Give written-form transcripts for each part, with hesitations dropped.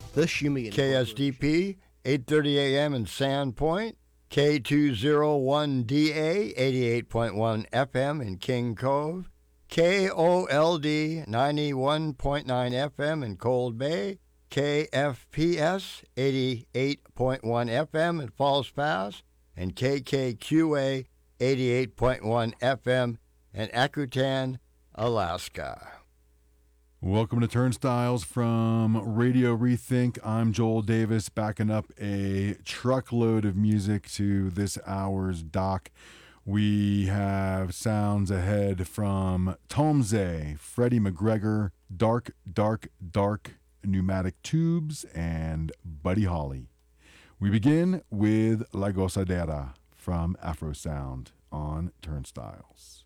The Shumigan KSDP, 8:30 a.m. in Sandpoint. K201DA, 88.1 FM in King Cove. KOLD, 91.9 FM in Cold Bay. KFPS, 88.1 FM in Falls Pass. And KKQA, 88.1 FM in Akutan, Alaska. Welcome to Turnstiles from Radio Rethink. I'm Joel Davis, backing up a truckload of music to this hour's dock. We have sounds ahead from Tomze, Freddie McGregor, Dark, Dark, Dark, Pneumatic Tubes, and Buddy Holly. We begin with La Gozadera from Afro Sound on Turnstiles.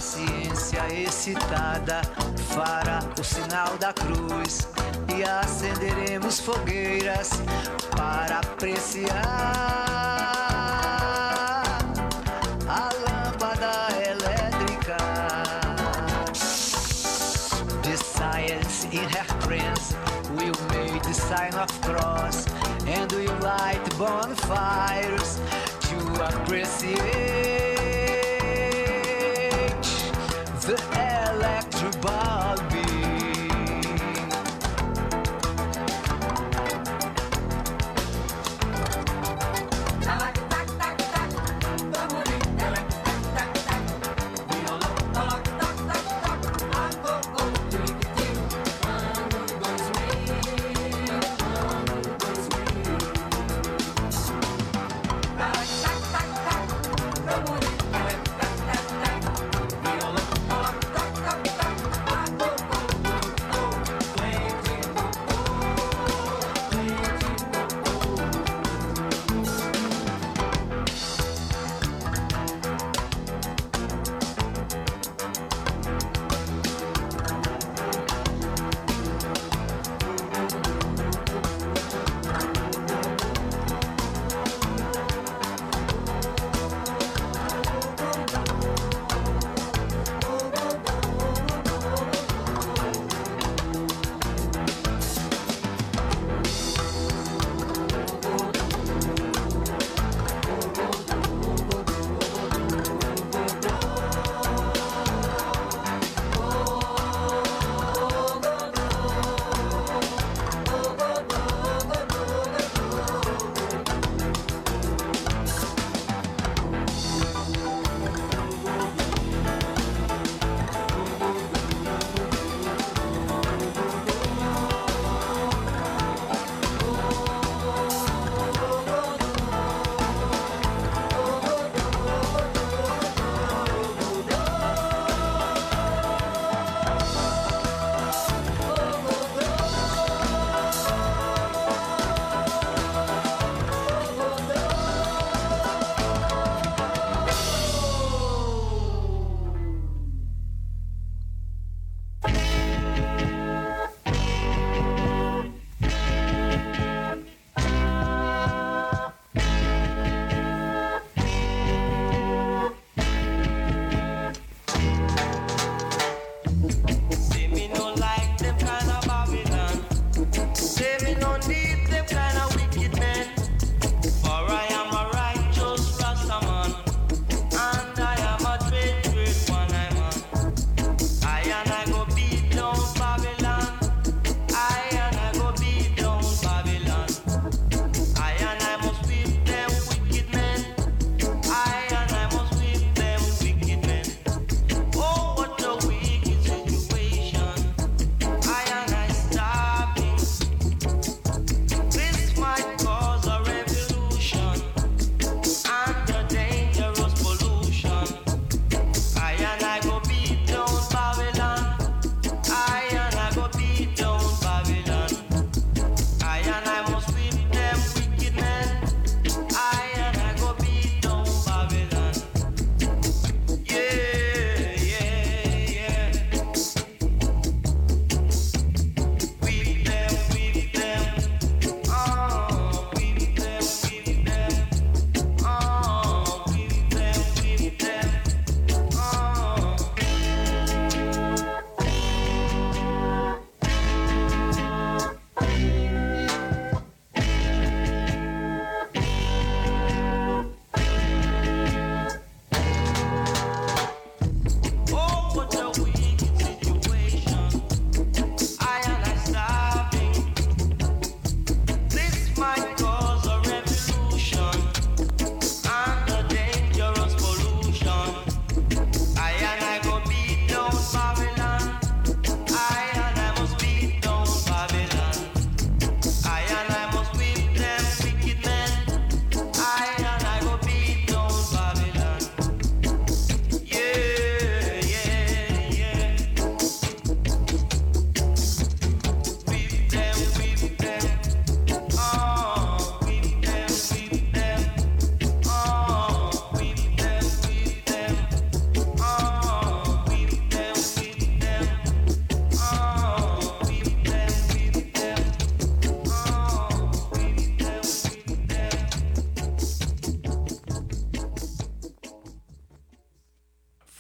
ciência excitada fará o sinal da cruz e acenderemos fogueiras para apreciar a lâmpada elétrica. The science in her trance will make the sign of cross and will light bonfires to appreciate the electric bulb.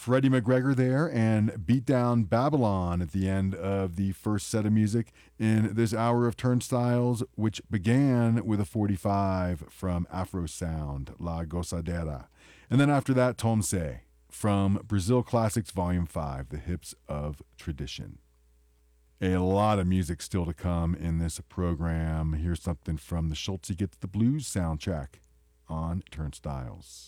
Freddie McGregor there, and Beat Down Babylon at the end of the first set of music in this hour of Turnstiles, which began with a 45 from Afro Sound, La Gozadera. And then after that, Tomse from Brazil Classics Volume 5, The Hips of Tradition. A lot of music still to come in this program. Here's something from the Schultze Gets the Blues soundtrack on Turnstiles.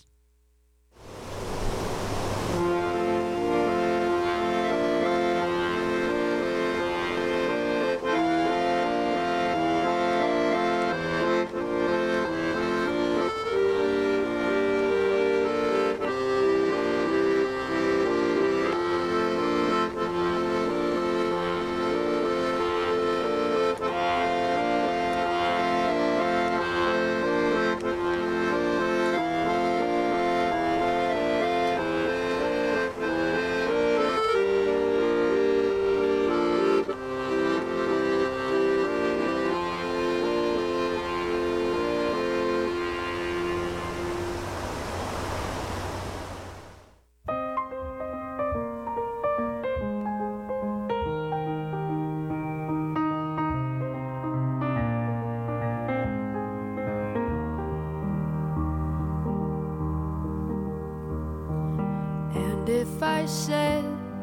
If I said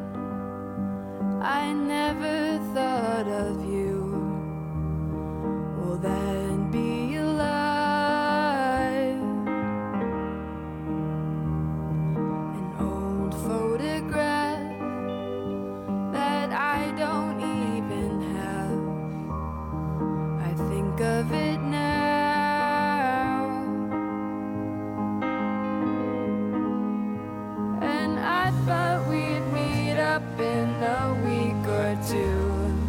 I never thought of you, will that be a lie? An old photograph that I don't even have, I think of it now. Thought we'd meet up in a week or two,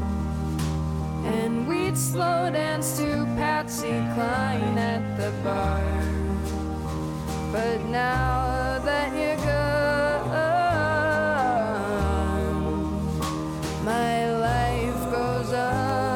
and we'd slow dance to Patsy Cline at the bar. But now that you're gone, my life goes on.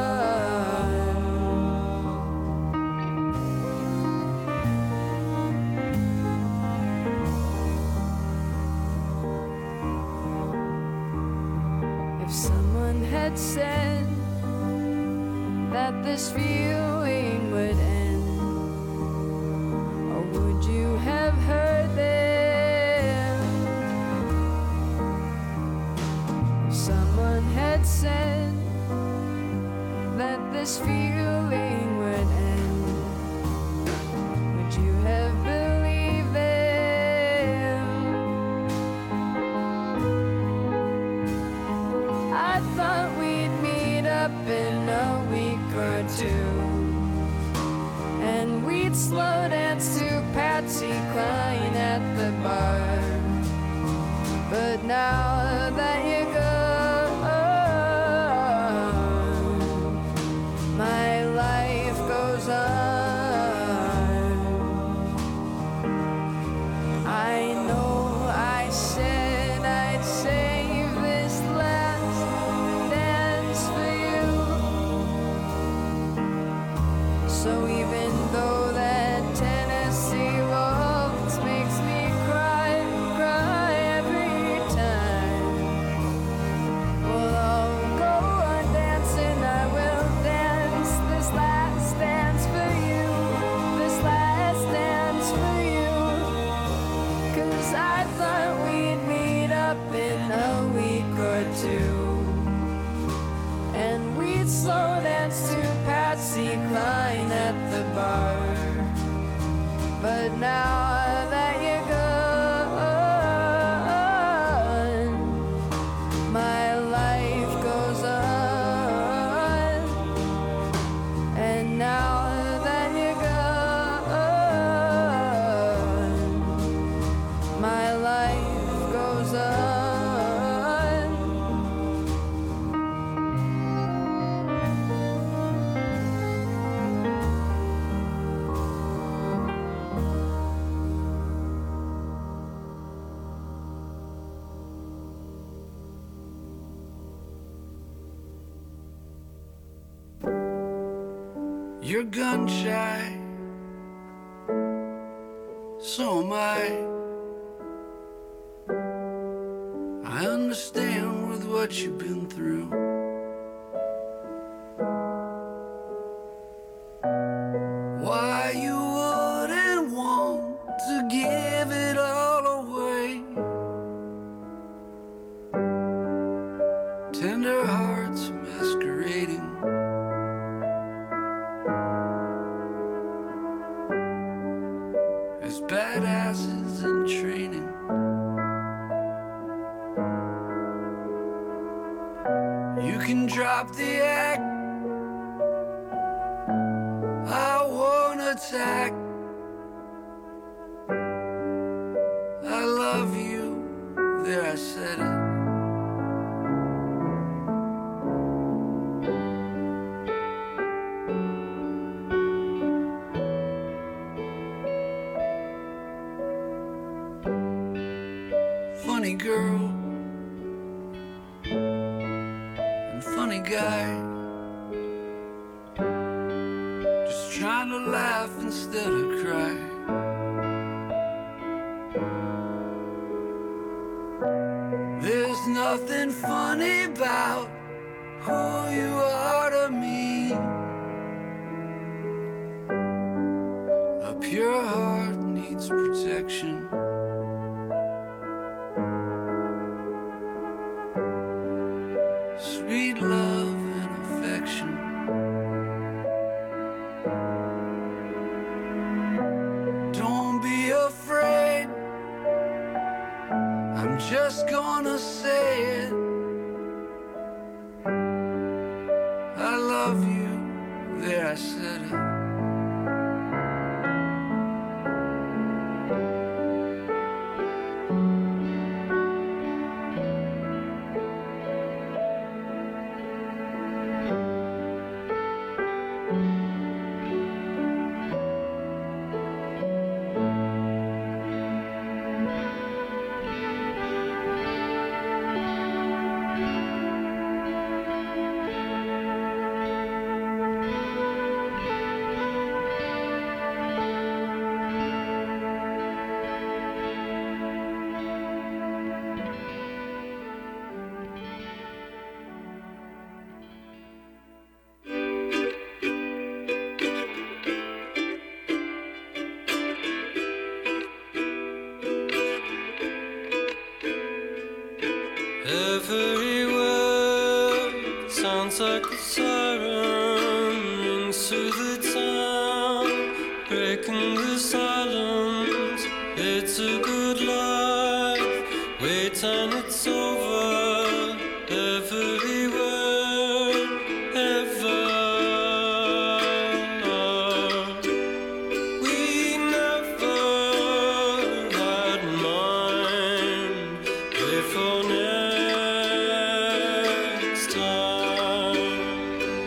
Someone had said that this feeling would end, or would you have heard them? Someone had said that this feeling would end, would you have believed them? I thought we'd meet up in a week or two, and we'd slow dance to Patsy Cline at the bar. But now that you're gone, my life goes on. I know I said I'd save this last dance for you. So even though that Tennessee waltz makes me cry, cry every time, well, I'll go on dancing, I will dance this last dance for you, this last dance for you. 'Cause I thought we'd meet up in a week or two, and we'd slow dance to Patsy Cline at the bar. But now that you're gone, my life goes on. And now that you're gone, my life goes on. You're gun shy, so am I. understand with what you've been through. Why you wouldn't want to give it all away. Tender hearts masquerading. As badasses in training. You can drop the act. I won't attack. I love you. There, I said it. Funny girl and funny guy, just trying to laugh instead of cry. There's nothing funny about who you are to me. A pure heart needs protection. Sweet love and affection. Don't be afraid. I'm just gonna say it. I love you. There, I said it. Every word sounds like a siren rings through the town, breaking the silence. It's a good life, wait and it's over. Every word ever. We never had mine before. Next time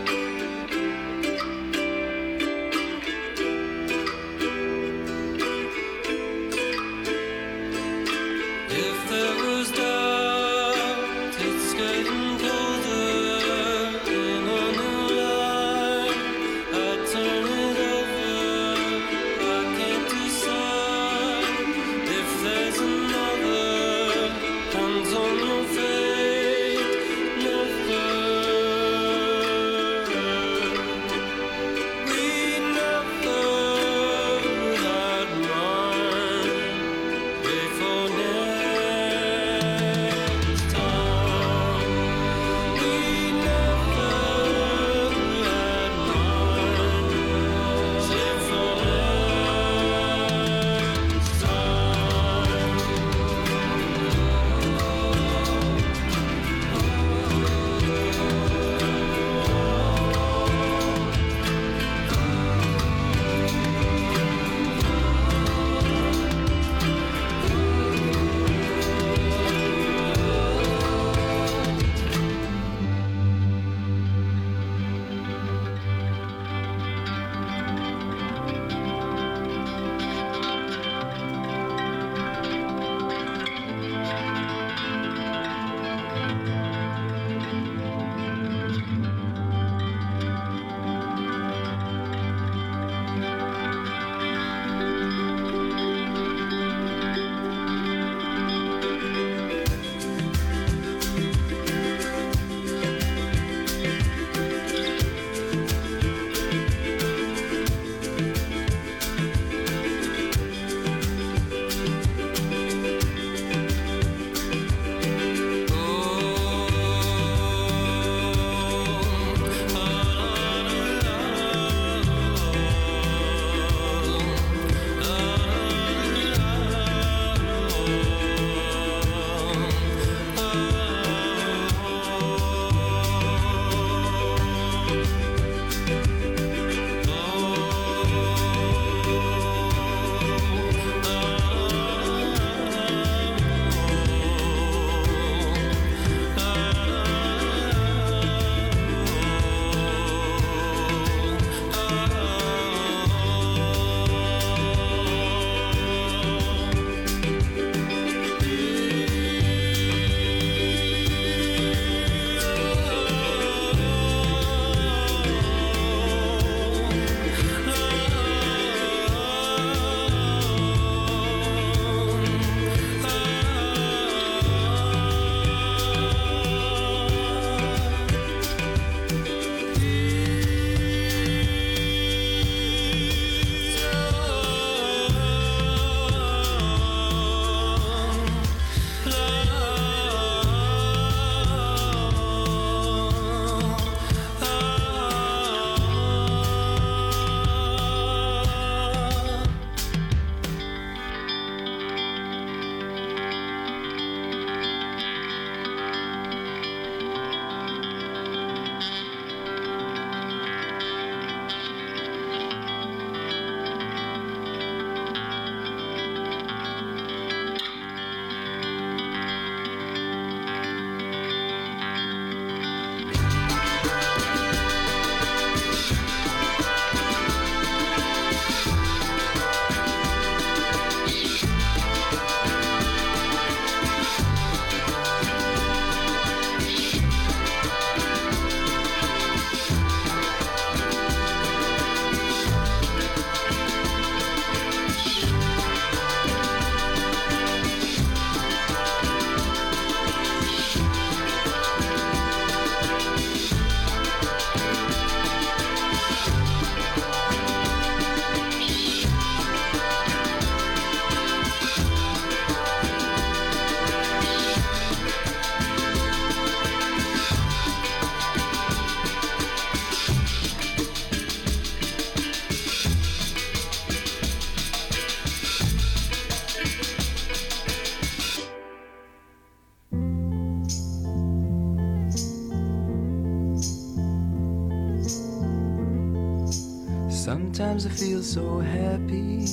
Sometimes I feel so happy.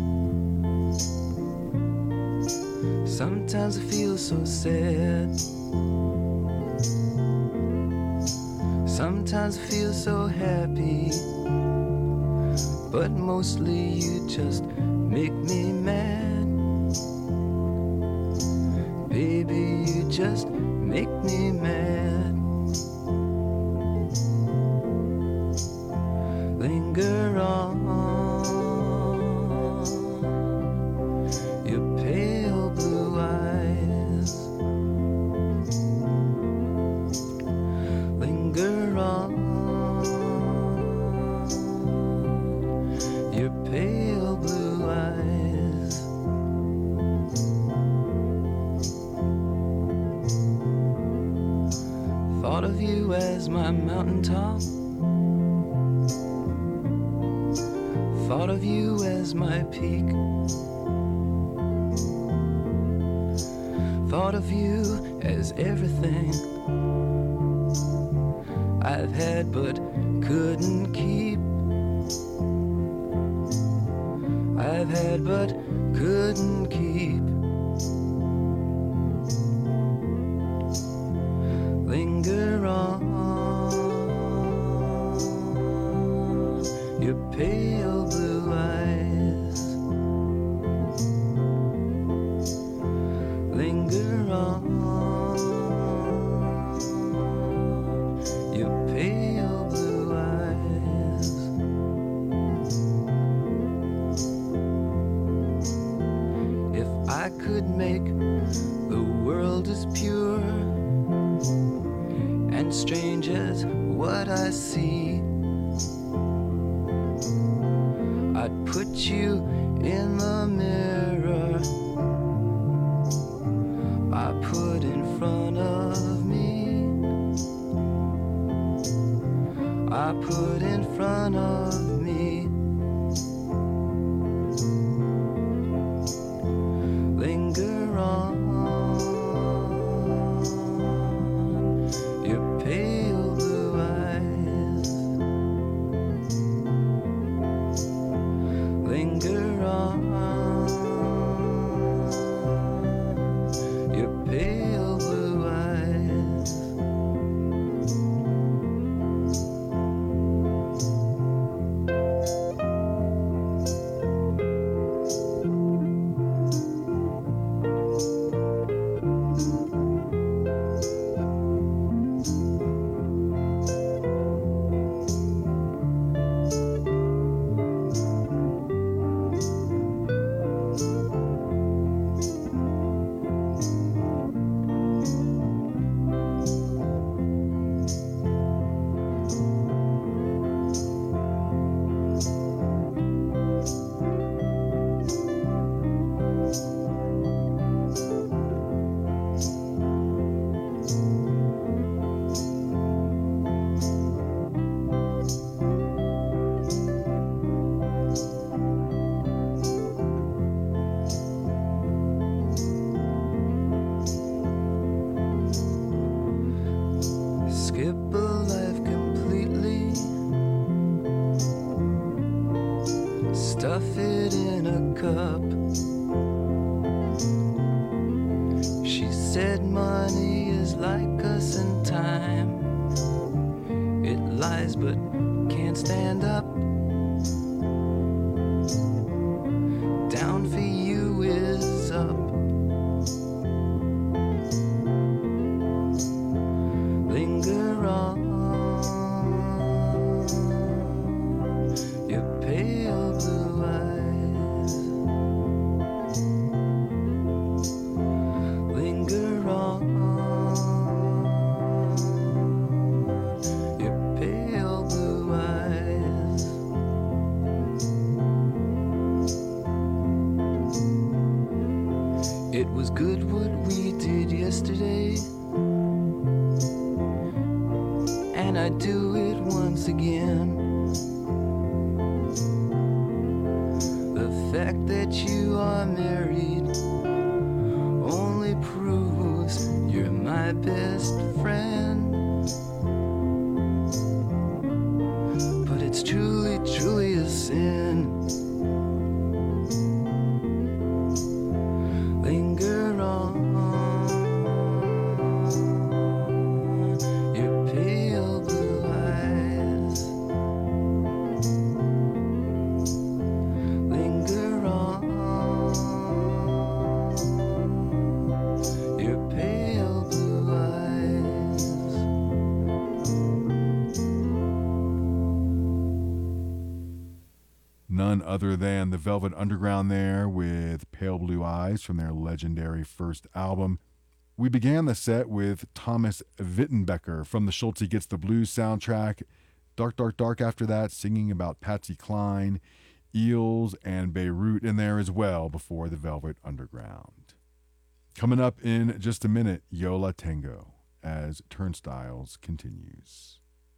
Sometimes I feel so sad. Sometimes I feel so happy. But mostly you just make me mad. Baby, you just make me mad. Linger on, your pale blue eyes. Linger on, your pale blue eyes. Thought of you as my mountaintop. Thought of you as my peak. Thought of you as everything I've had but couldn't keep. I've had but couldn't keep. Linger on, your pale blue eyes. Linger on, your pale blue eyes. If I could make the world as pure and strange as what I see, I'd put you in the mirror I put in front of me. I put in front of me. Linger on, your pale blue eyes. Linger on, your pale blue eyes. Skip a life completely, stuff it in a cup. She said money is like us in time. It lies but can't stand up. Down for you is up. Linger on, your pale blue eyes. Linger on, your pale blue eyes. It was good what we did yesterday, and I'd do it once again. The fact that you are married only proves you're my best friend. But it's truly, truly a none other than the Velvet Underground there with Pale Blue Eyes from their legendary first album. We began the set with Thomas Wittenbecker from the Schultze Gets the Blues soundtrack. Dark, Dark, Dark after that, singing about Patsy Cline, Eels, and Beirut in there as well before the Velvet Underground. Coming up in just a minute, Yo La Tengo, as Turnstiles continues.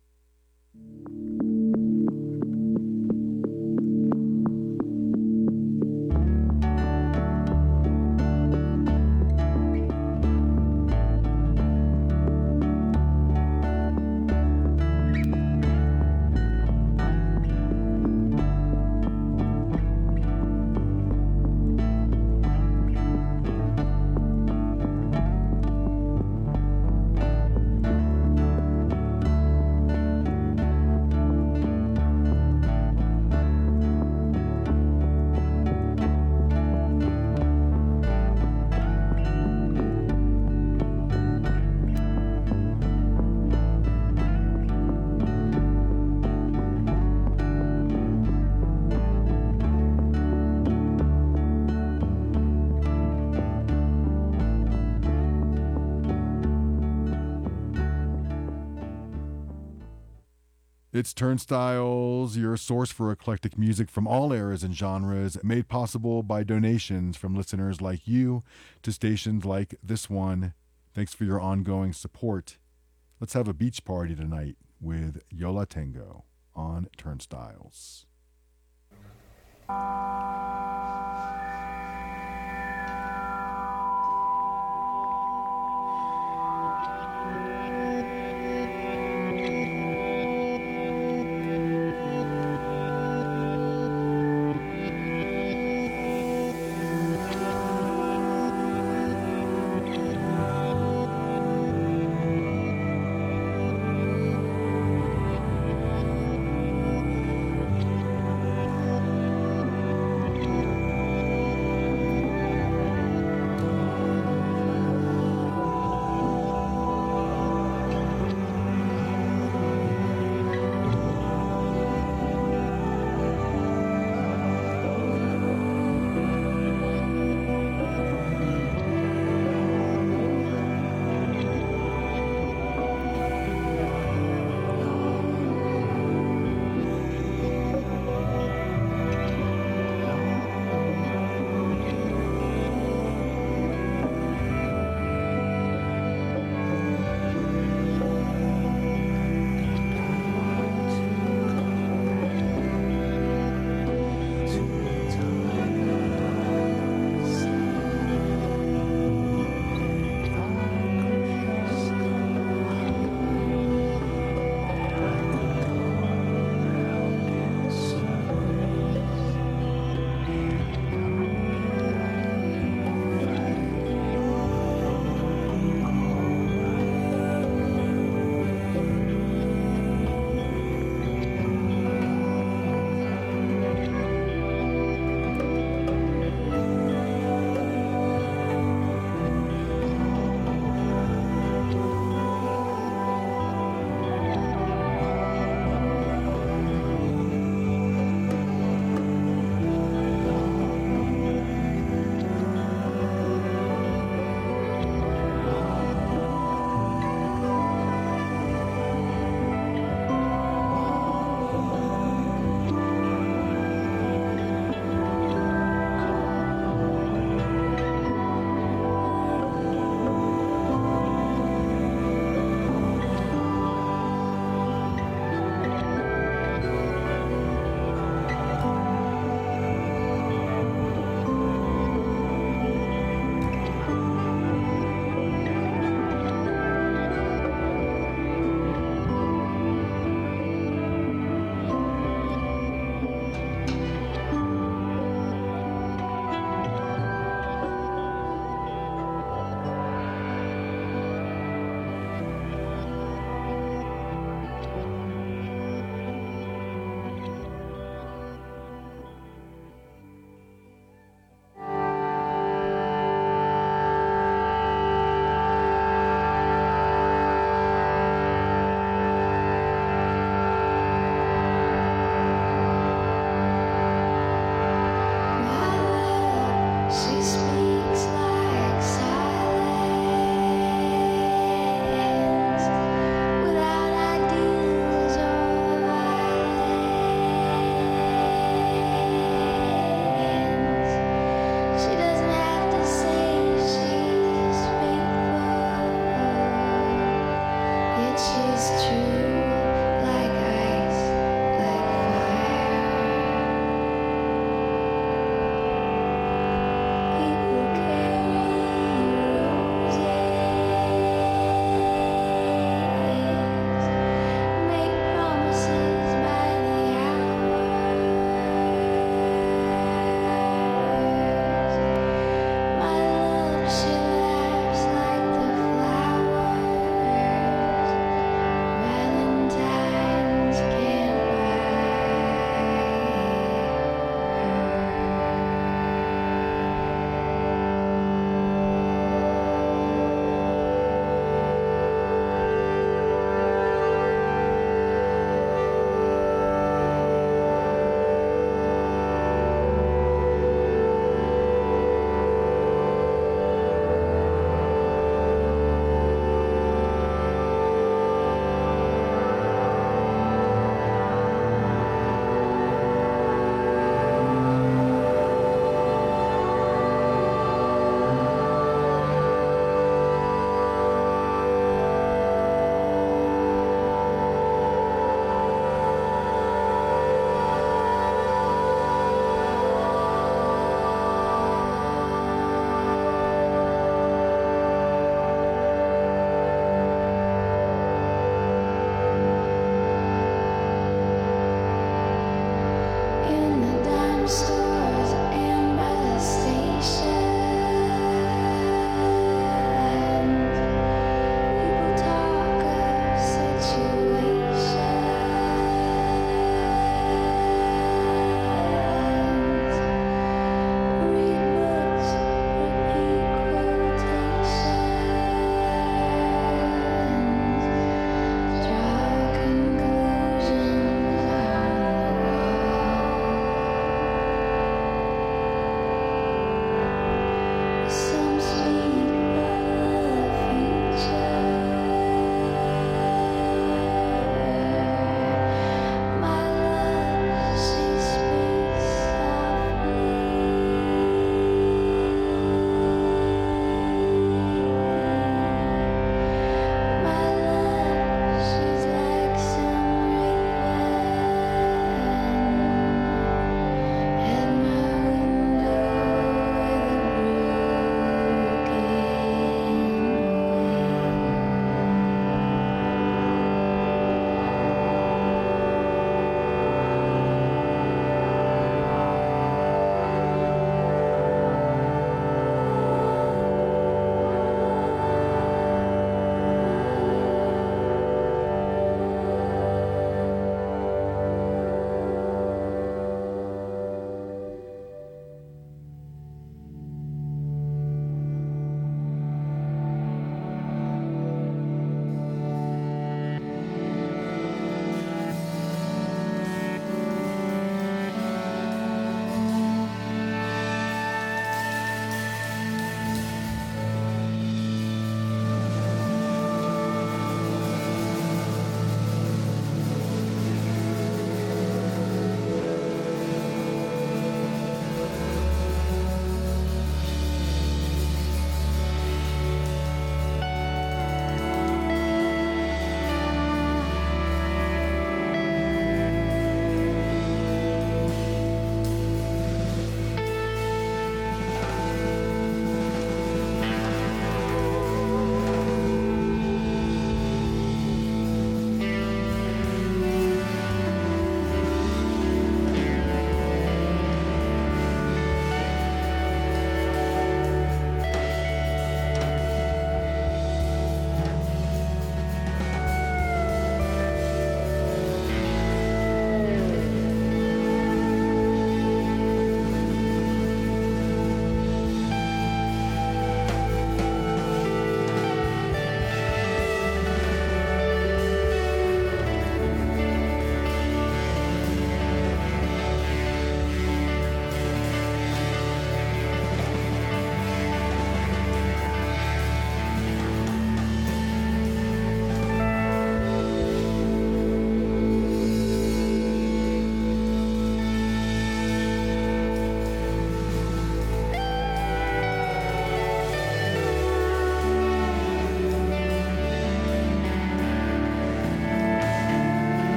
It's Turnstiles, your source for eclectic music from all eras and genres, made possible by donations from listeners like you to stations like this one. Thanks for your ongoing support. Let's have a beach party tonight with Yo La Tengo on Turnstiles. She laughs like the flowers.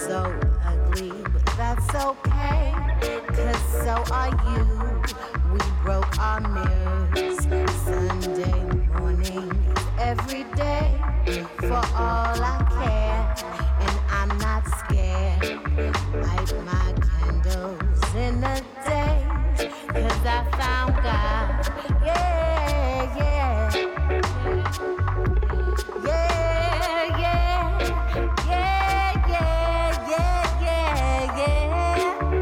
so ugly, but that's okay, 'cause so are you. We broke our mirrors. Sunday morning is every day. For all I care, and I'm not scared. Light my candles in the day, 'cause I found God. Yeah, yeah. Yeah, yeah. Yeah, yeah, yeah, yeah, yeah.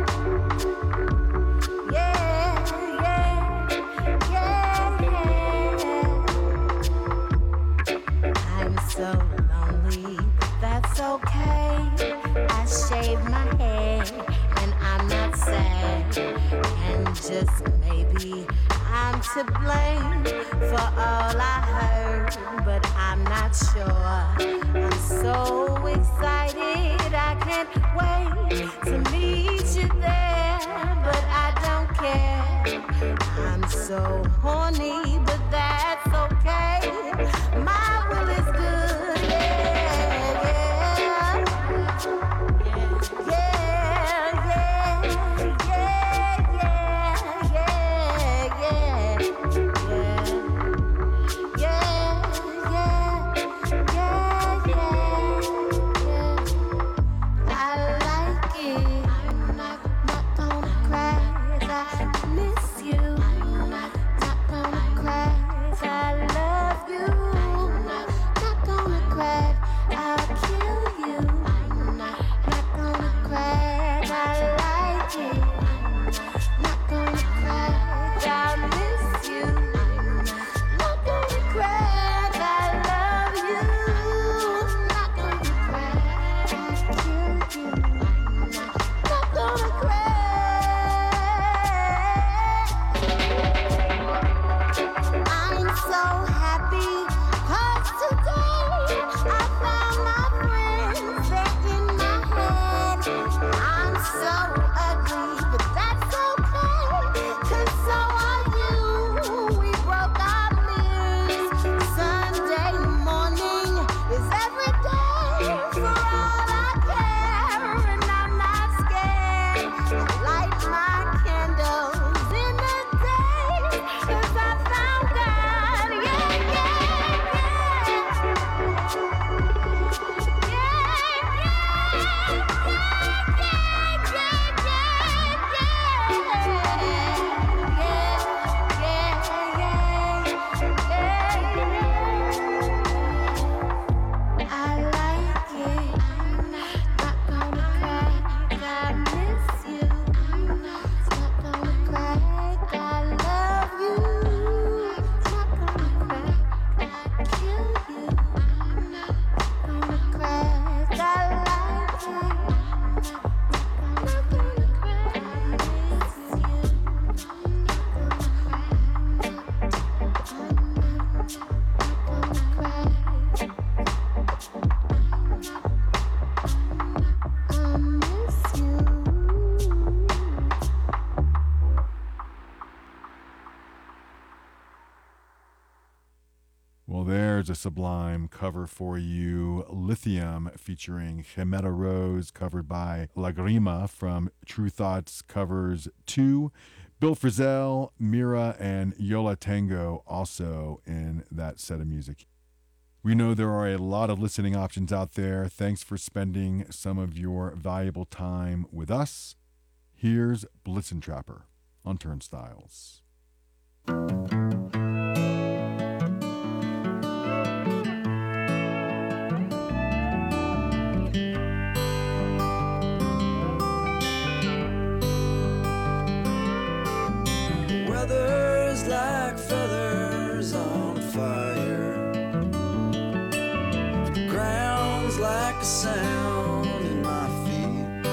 Yeah, yeah, yeah. I'm so lonely, but that's okay. I shave my head and I'm not sad. And just maybe I'm to blame for all I heard, but I'm not sure. I'm so excited, I can't wait to meet you there, but I don't care. I'm so horny, but that's okay. My will is good, yeah, yeah. Yeah, yeah, yeah, yeah, yeah, yeah, I like it. I'm not gonna cry 'cause I miss you. I'm not gonna cry 'cause I love you. I'm not gonna cry, I'll kill you. I'm not gonna cry, I like it. Not gonna cry, I miss you. Not gonna cry, I love you. Not gonna cry, I kill you. Not gonna cry. I'm so happy 'cause today I found my friends. They're in my head. I'm so ugly, but that's okay, 'cause so are you. We broke our mirrors. Sunday morning is every day. For all I care, and I'm not scared. I light my candles in the day, 'cause I found God. Yeah, yeah, I like it. I'm not gonna cry, I miss you. I'm not gonna cry, I love you. Not gonna cry, I kill you. I'm not gonna cry, I like it. Not gonna cry, I miss you. I'm not gonna cry. I miss you. Well, there's a sublime cover for you. Lithium featuring Jimena Rose, covered by Lagrima from True Thoughts Covers 2. Bill Frisell, Mira, and Yola Tango also in that set of music. We know there are a lot of listening options out there. Thanks for spending some of your valuable time with us. Here's Blitzen Trapper on Turnstiles. Weather's like feathers on fire. The ground's like a sound in my feet.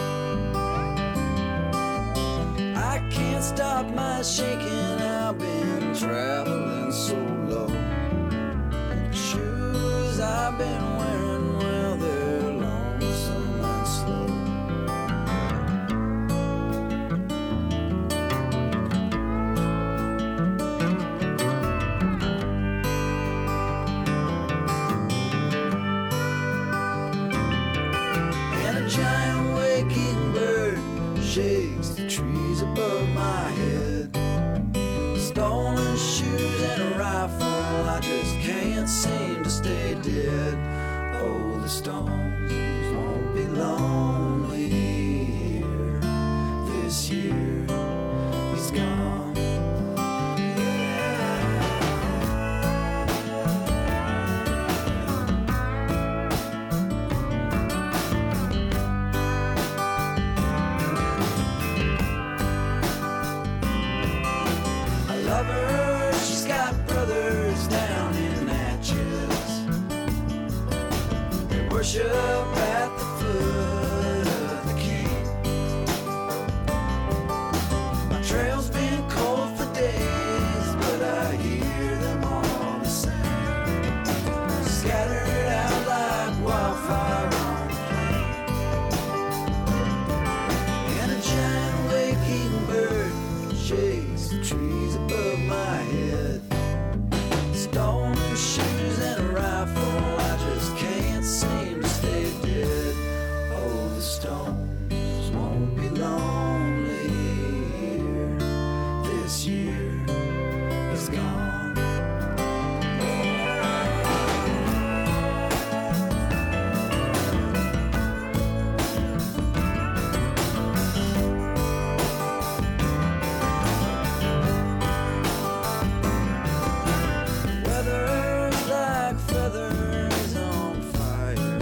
I can't stop my shaking. I've been traveling so low. The shoes I've been wearing, well, they're lonesome and slow. And a giant shakes the trees above my head. Stolen shoes and a rifle, I just can't seem to stay dead. Oh, the stones won't be lonely here this year. He's gone. She's got brothers down in Natchez. They worship at the foot of the king. My trail's been cold for days, but I hear them all the same, scattered out like wildfire on the plain. And a giant waking bird shakes the trees above my head. Stone shoes and a rifle, I just can't seem to stay dead. Oh, the stones won't be lonely here this year. He's gone. Feathers on fire.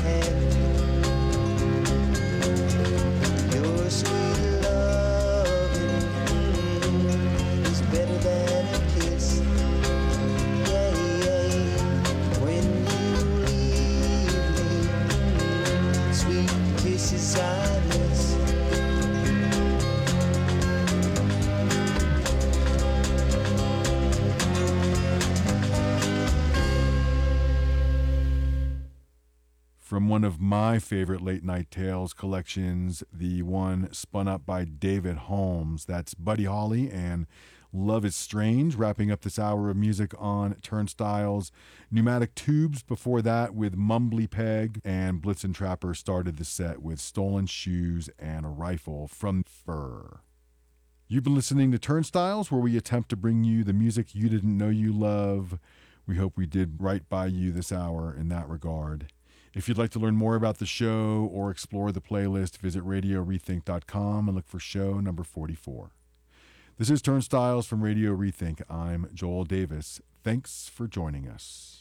hand. Your sweet loving is better than a kiss. Yeah, yeah. When you leave me, sweet kisses I miss. From one of my favorite late night tales collections, the one spun up by David Holmes. That's Buddy Holly and Love is Strange, wrapping up this hour of music on Turnstiles. Pneumatic Tubes before that with Mumbly Peg, and Blitzen Trapper started the set with Stolen Shoes and a Rifle from Fur. You've been listening to Turnstiles, where we attempt to bring you the music you didn't know you love. We hope we did right by you this hour in that regard. If you'd like to learn more about the show or explore the playlist, visit RadioRethink.com and look for show number 44. This is Turnstiles from Radio Rethink. I'm Joel Davis. Thanks for joining us.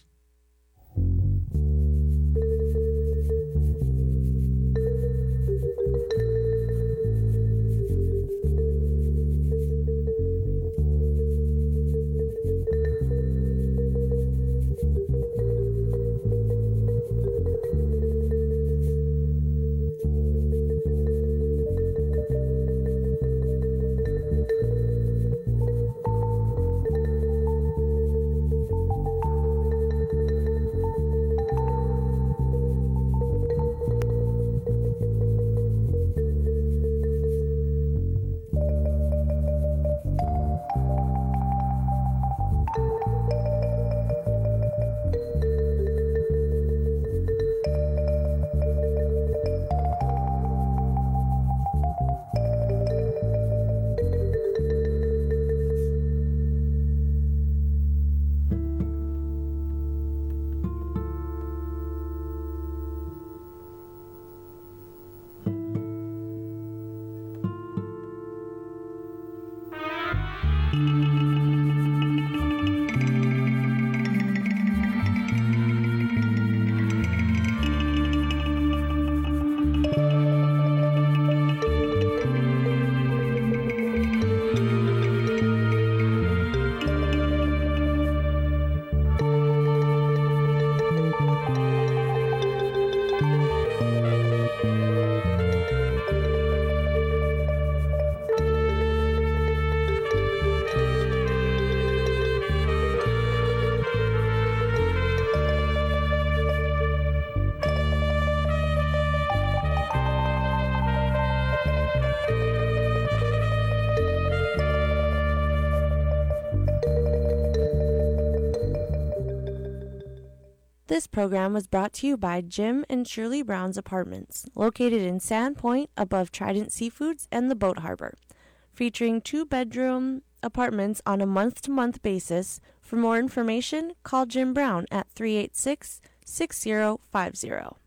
This program was brought to you by Jim and Shirley Brown's Apartments, located in Sandpoint above Trident Seafoods and the Boat Harbor, featuring 2-bedroom apartments on a month-to-month basis. For more information, call Jim Brown at 386-6050.